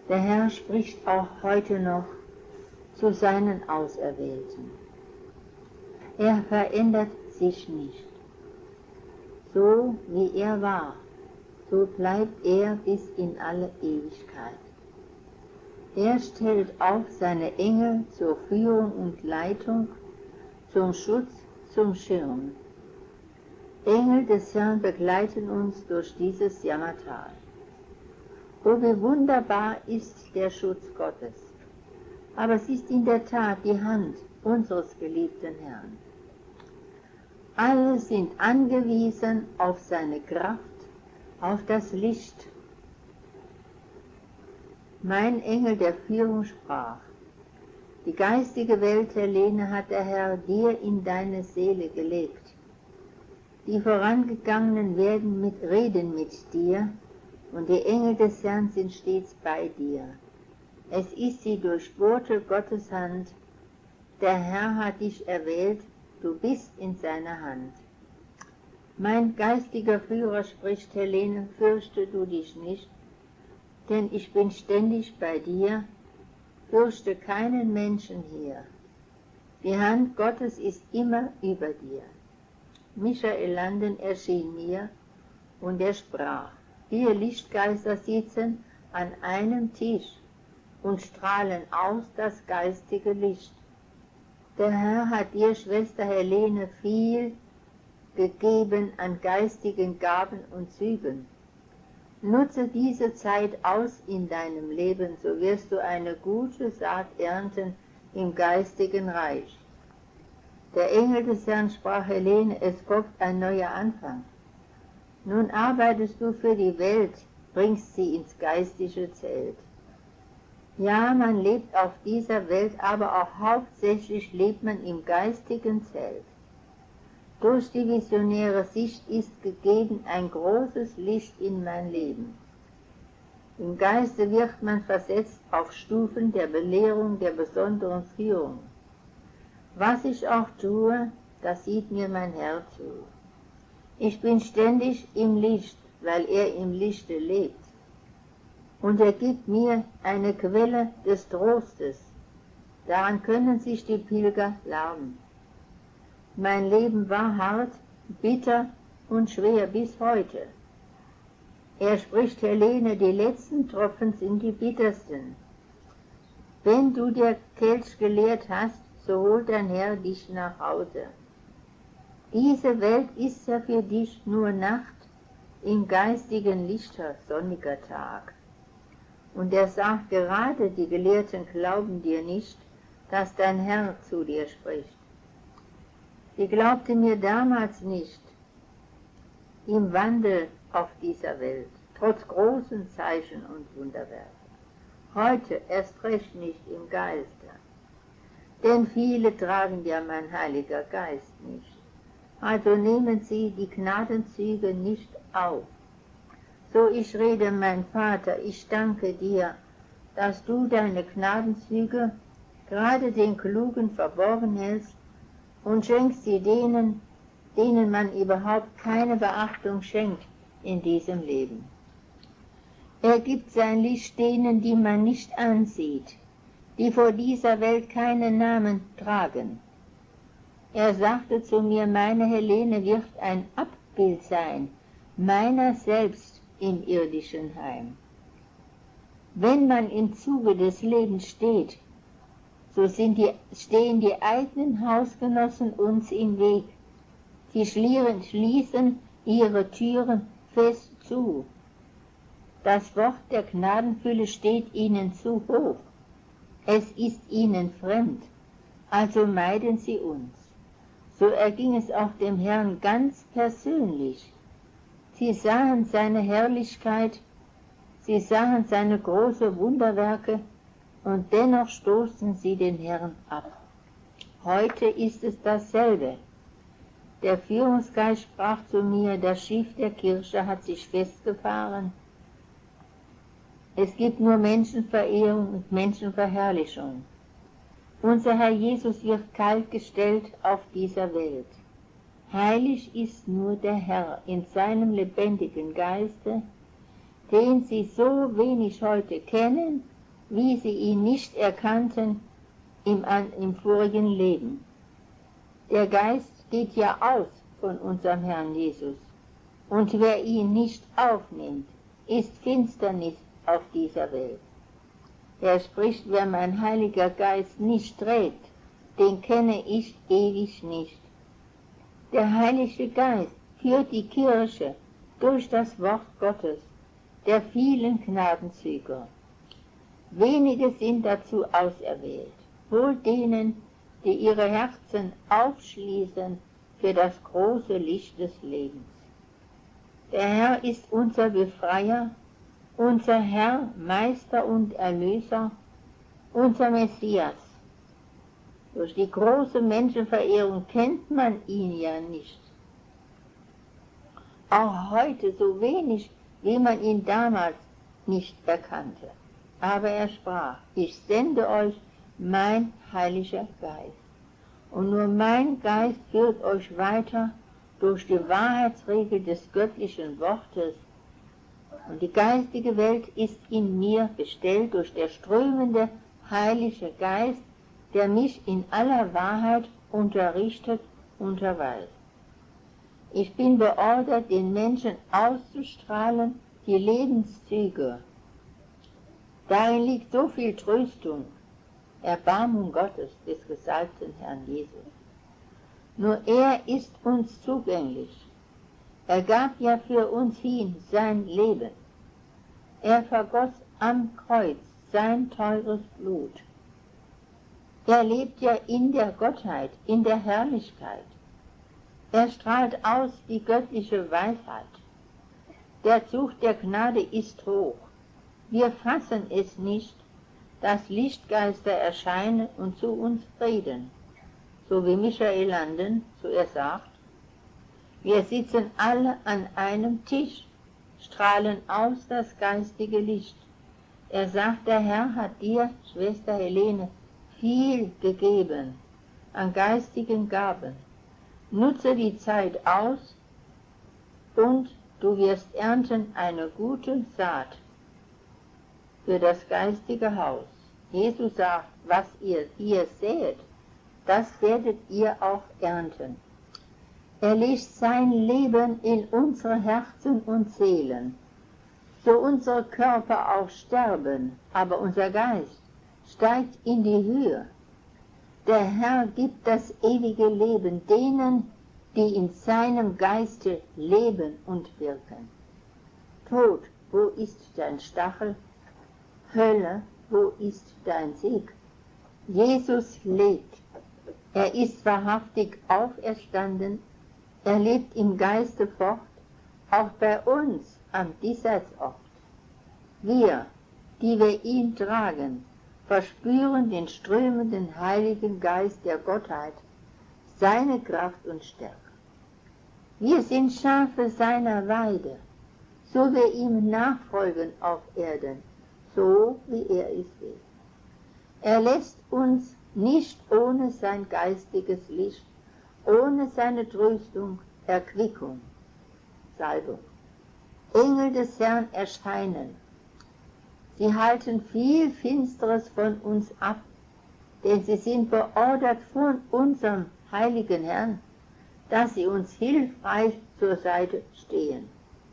Der Herr spricht auch heute noch zu seinen Auserwählten. Er verändert sich nicht. So wie er war, so bleibt er bis in alle Ewigkeit. Er stellt auf seine Engel zur Führung und Leitung, zum Schutz, zum Schirm. Engel des Herrn begleiten uns durch dieses Jammertal. Oh, wie wunderbar ist der Schutz Gottes. Aber es ist in der Tat die Hand unseres geliebten Herrn. Alle sind angewiesen auf seine Kraft, auf das Licht. Mein Engel der Führung sprach: Die geistige Welt, Helene, hat der Herr dir in deine Seele gelegt. Die Vorangegangenen reden mit dir, und die Engel des Herrn sind stets bei dir. Es ist die durchbohrte Gottes Hand. Der Herr hat dich erwählt, du bist in seiner Hand. Mein geistiger Führer spricht: Helene, fürchte du dich nicht, denn ich bin ständig bei dir. Fürchte keinen Menschen hier. Die Hand Gottes ist immer über dir. Michael Landen erschien mir, und er sprach: 4 Lichtgeister sitzen an einem Tisch und strahlen aus das geistige Licht. Der Herr hat dir, Schwester Helene, viel gegeben an geistigen Gaben und Zügen. Nutze diese Zeit aus in deinem Leben, so wirst du eine gute Saat ernten im geistigen Reich. Der Engel des Herrn sprach: Helene, es folgt ein neuer Anfang. Nun arbeitest du für die Welt, bringst sie ins geistige Zelt. Ja, man lebt auf dieser Welt, aber auch hauptsächlich lebt man im geistigen Zelt. Durch die visionäre Sicht ist gegeben ein großes Licht in mein Leben. Im Geiste wird man versetzt auf Stufen der Belehrung, der besonderen Führung. Was ich auch tue, das sieht mir mein Herr zu. Ich bin ständig im Licht, weil er im Lichte lebt. Und er gibt mir eine Quelle des Trostes. Daran können sich die Pilger laben. Mein Leben war hart, bitter und schwer bis heute. Er spricht: Helene, die letzten Tropfen sind die bittersten. Wenn du der Kelch geleert hast, so holt dein Herr dich nach Hause. Diese Welt ist ja für dich nur Nacht, im geistigen Lichter sonniger Tag. Und er sagt, gerade die Gelehrten glauben dir nicht, dass dein Herr zu dir spricht. Sie glaubte mir damals nicht, im Wandel auf dieser Welt, trotz großen Zeichen und Wunderwerke. Heute erst recht nicht im Geiste, denn viele tragen ja mein Heiliger Geist nicht. Also nehmen sie die Gnadenzüge nicht auf. So ich rede, mein Vater, ich danke dir, dass du deine Gnadenzüge gerade den Klugen verborgen hältst und schenkst sie denen man überhaupt keine Beachtung schenkt in diesem Leben. Er gibt sein Licht denen, die man nicht ansieht, die vor dieser Welt keinen Namen tragen. Er sagte zu mir, meine Helene wird ein Abbild sein, meiner selbst im irdischen Heim. Wenn man im Zuge des Lebens steht, so stehen die eigenen Hausgenossen uns im Weg. Sie schließen ihre Türen fest zu. Das Wort der Gnadenfülle steht ihnen zu hoch. Es ist ihnen fremd, also meiden sie uns. So erging es auch dem Herrn ganz persönlich. Sie sahen seine Herrlichkeit, sie sahen seine großen Wunderwerke, und dennoch stoßen sie den Herrn ab. Heute ist es dasselbe. Der Führungsgeist sprach zu mir, das Schiff der Kirche hat sich festgefahren. Es gibt nur Menschenverehrung und Menschenverherrlichung. Unser Herr Jesus wird kaltgestellt auf dieser Welt. Heilig ist nur der Herr in seinem lebendigen Geiste, den sie so wenig heute kennen wie sie ihn nicht erkannten im vorigen Leben. Der Geist geht ja aus von unserem Herrn Jesus, und wer ihn nicht aufnimmt, ist Finsternis auf dieser Welt. Er spricht, wer mein Heiliger Geist nicht trägt, den kenne ich ewig nicht. Der Heilige Geist führt die Kirche durch das Wort Gottes, der vielen Gnadenzüge. Wenige sind dazu auserwählt, wohl denen, die ihre Herzen aufschließen für das große Licht des Lebens. Der Herr ist unser Befreier, unser Herr, Meister und Erlöser, unser Messias. Durch die große Menschenverehrung kennt man ihn ja nicht. Auch heute so wenig, wie man ihn damals nicht erkannte. Aber er sprach, ich sende euch mein Heiliger Geist. Und nur mein Geist führt euch weiter durch die Wahrheitsregel des göttlichen Wortes. Und die geistige Welt ist in mir bestellt durch der strömende Heilige Geist, der mich in aller Wahrheit unterrichtet, unterweist. Ich bin beordert, den Menschen auszustrahlen die Lebenszüge. Darin liegt so viel Tröstung, Erbarmung Gottes, des gesalbten Herrn Jesus. Nur er ist uns zugänglich. Er gab ja für uns hin sein Leben. Er vergoss am Kreuz sein teures Blut. Er lebt ja in der Gottheit, in der Herrlichkeit. Er strahlt aus die göttliche Weisheit. Der Zug der Gnade ist hoch. Wir fassen es nicht, dass Lichtgeister erscheinen und zu uns reden, so wie Michael Landen, so er sagt, wir sitzen alle an einem Tisch, strahlen aus das geistige Licht. Er sagt, der Herr hat dir, Schwester Helene, viel gegeben an geistigen Gaben. Nutze die Zeit aus und du wirst ernten eine gute Saat für das geistige Haus. Jesus sagt, was ihr hier seht, das werdet ihr auch ernten. Er legt sein Leben in unsere Herzen und Seelen, so unsere Körper auch sterben, aber unser Geist steigt in die Höhe. Der Herr gibt das ewige Leben denen, die in seinem Geiste leben und wirken. Tod, wo ist dein Stachel? Hölle, wo ist dein Sieg? Jesus lebt. Er ist wahrhaftig auferstanden. Er lebt im Geiste fort, auch bei uns am Diesseitsort. Wir, die wir ihn tragen, verspüren den strömenden Heiligen Geist der Gottheit, seine Kraft und Stärke. Wir sind Schafe seiner Weide, so wir ihm nachfolgen auf Erden, so wie er es will. Er lässt uns nicht ohne sein geistiges Licht, ohne seine Tröstung, Erquickung, Salbung. Engel des Herrn erscheinen. Sie halten viel Finsteres von uns ab, denn sie sind beordert von unserem heiligen Herrn, dass sie uns hilfreich zur Seite stehen.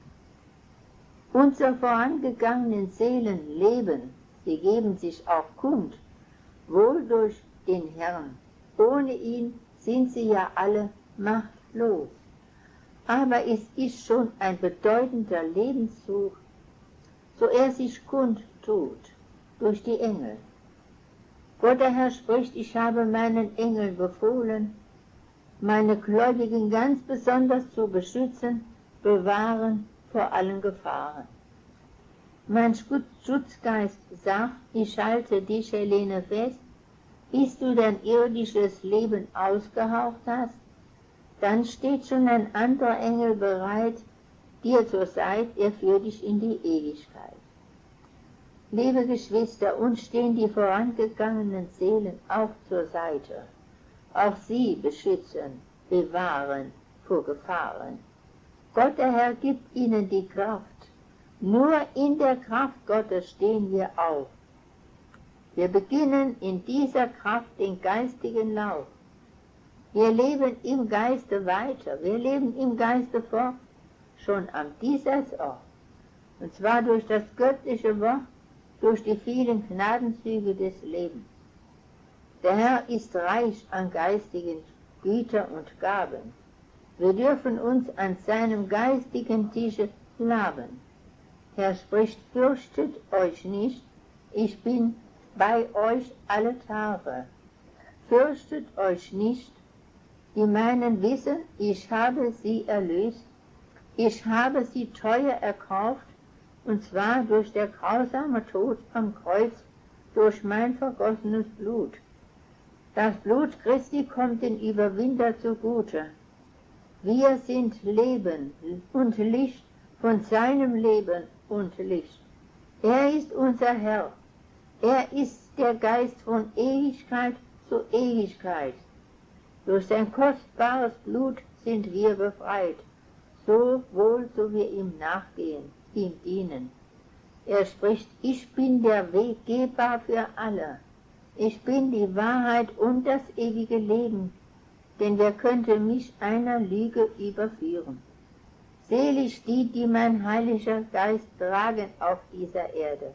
Unsere vorangegangenen Seelen leben, sie geben sich auch kund, wohl durch den Herrn. Ohne ihn sind sie ja alle machtlos. Aber es ist schon ein bedeutender Lebenszug, so er sich kund tut durch die Engel. Gott der Herr spricht, ich habe meinen Engeln befohlen, meine Gläubigen ganz besonders zu beschützen, bewahren vor allen Gefahren. Mein Schutzgeist sagt, ich halte dich, Helene, fest, bis du dein irdisches Leben ausgehaucht hast, dann steht schon ein anderer Engel bereit, dir zur Seite, er führt dich in die Ewigkeit. Liebe Geschwister, uns stehen die vorangegangenen Seelen auch zur Seite. Auch sie beschützen, bewahren vor Gefahren. Gott der Herr gibt ihnen die Kraft. Nur in der Kraft Gottes stehen wir auf. Wir beginnen in dieser Kraft den geistigen Lauf. Wir leben im Geiste weiter, wir leben im Geiste fort, schon am Diesseitsort. Und zwar durch das göttliche Wort, durch die vielen Gnadenzüge des Lebens. Der Herr ist reich an geistigen Gütern und Gaben. Wir dürfen uns an seinem geistigen Tische laben. Er spricht, fürchtet euch nicht, ich bin bei euch alle Tage. Fürchtet euch nicht, die meinen wissen, ich habe sie erlöst, ich habe sie teuer erkauft, und zwar durch der grausame Tod am Kreuz, durch mein vergossenes Blut. Das Blut Christi kommt den Überwinder zugute. Wir sind Leben und Licht von seinem Leben und Licht. Er ist unser Herr. Er ist der Geist von Ewigkeit zu Ewigkeit. Durch sein kostbares Blut sind wir befreit, so wohl, so wir ihm nachgehen, ihm dienen. Er spricht, ich bin der Weg gehbar für alle. Ich bin die Wahrheit und das ewige Leben, denn wer könnte mich einer Lüge überführen? Selig die, die mein heiliger Geist tragen auf dieser Erde.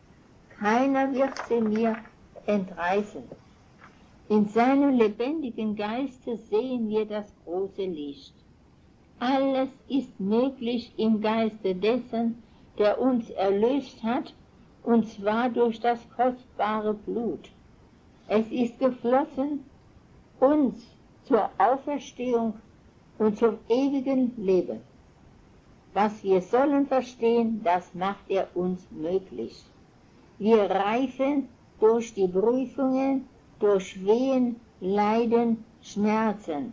Keiner wird sie mir entreißen. In seinem lebendigen Geiste sehen wir das große Licht. Alles ist möglich im Geiste dessen, der uns erlöst hat, und zwar durch das kostbare Blut. Es ist geflossen uns zur Auferstehung und zum ewigen Leben. Was wir sollen verstehen, das macht er uns möglich. Wir reifen durch die Prüfungen, durch Wehen, Leiden, Schmerzen,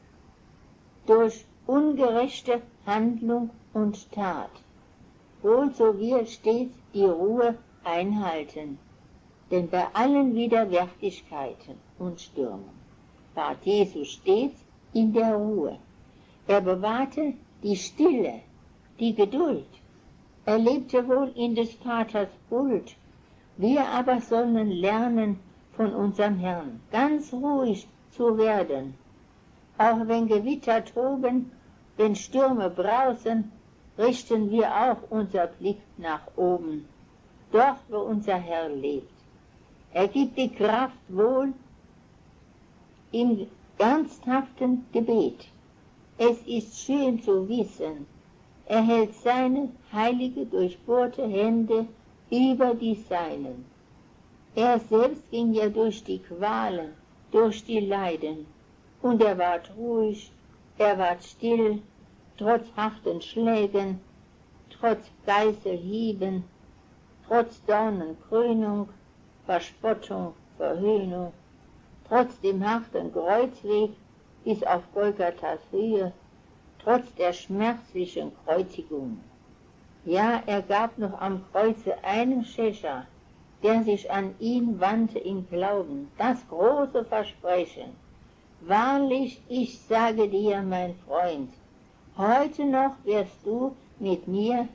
durch ungerechte Handlung und Tat. Wohl so wir stets die Ruhe einhalten, denn bei allen Widerwärtigkeiten und Stürmen war Jesus stets in der Ruhe. Er bewahrte die Stille, die Geduld. Er lebte wohl in des Vaters Huld. Wir aber sollen lernen von unserem Herrn, ganz ruhig zu werden. Auch wenn Gewitter toben, wenn Stürme brausen, richten wir auch unser Blick nach oben, dort wo unser Herr lebt. Er gibt die Kraft wohl im ernsthaften Gebet. Es ist schön zu wissen, er hält seine heilige, durchbohrte Hände über die Seinen. Er selbst ging ja durch die Qualen, durch die Leiden, und er ward ruhig, er ward still, trotz harten Schlägen, trotz Geißelhieben, trotz Dornenkrönung, Verspottung, Verhöhnung, trotz dem harten Kreuzweg bis auf Golgathas Höhe, trotz der schmerzlichen Kreuzigung. Ja, er gab noch am Kreuze einen Schächer, der sich an ihn wandte im Glauben, das große Versprechen. Wahrlich, ich sage dir, mein Freund, heute noch wirst du mit mir,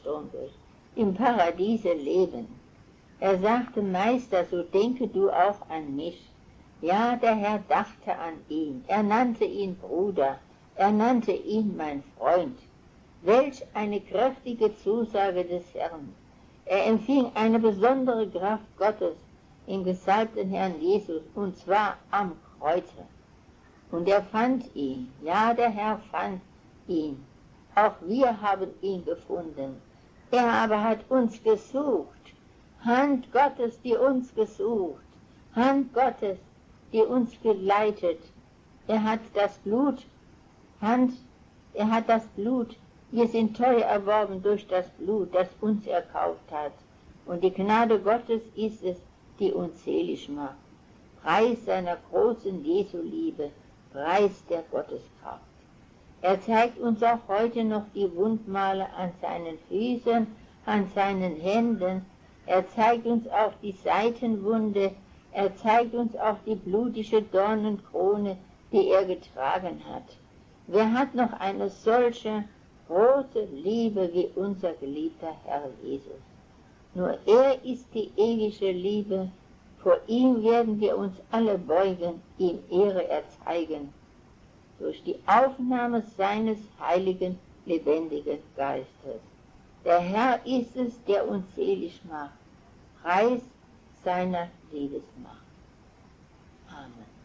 im Paradiese leben. Er sagte, Meister, so denke du auch an mich. Ja, der Herr dachte an ihn, er nannte ihn Bruder, er nannte ihn mein Freund. Welch eine kräftige Zusage des Herrn. Er empfing eine besondere Kraft Gottes im gesalbten Herrn Jesus, und zwar am Kreuze. Und er fand ihn, ja, der Herr fand ihn. Auch wir haben ihn gefunden. Er aber hat uns gesucht. Hand Gottes, die uns gesucht. Hand Gottes, die uns geleitet. Er hat das Blut, wir sind teuer erworben durch das Blut, das uns erkauft hat. Und die Gnade Gottes ist es, die uns selig macht. Preis seiner großen Jesu Liebe, Preis der Gotteskraft. Er zeigt uns auch heute noch die Wundmale an seinen Füßen, an seinen Händen. Er zeigt uns auch die Seitenwunde. Er zeigt uns auch die blutige Dornenkrone, die er getragen hat. Wer hat noch eine solche große Liebe wie unser geliebter Herr Jesus? Nur er ist die ewige Liebe, Vor ihm werden wir uns alle beugen, ihm Ehre erzeigen, durch die Aufnahme seines heiligen, lebendigen Geistes. Der Herr ist es, der uns selig macht, Preis seiner Liebesmacht. Amen.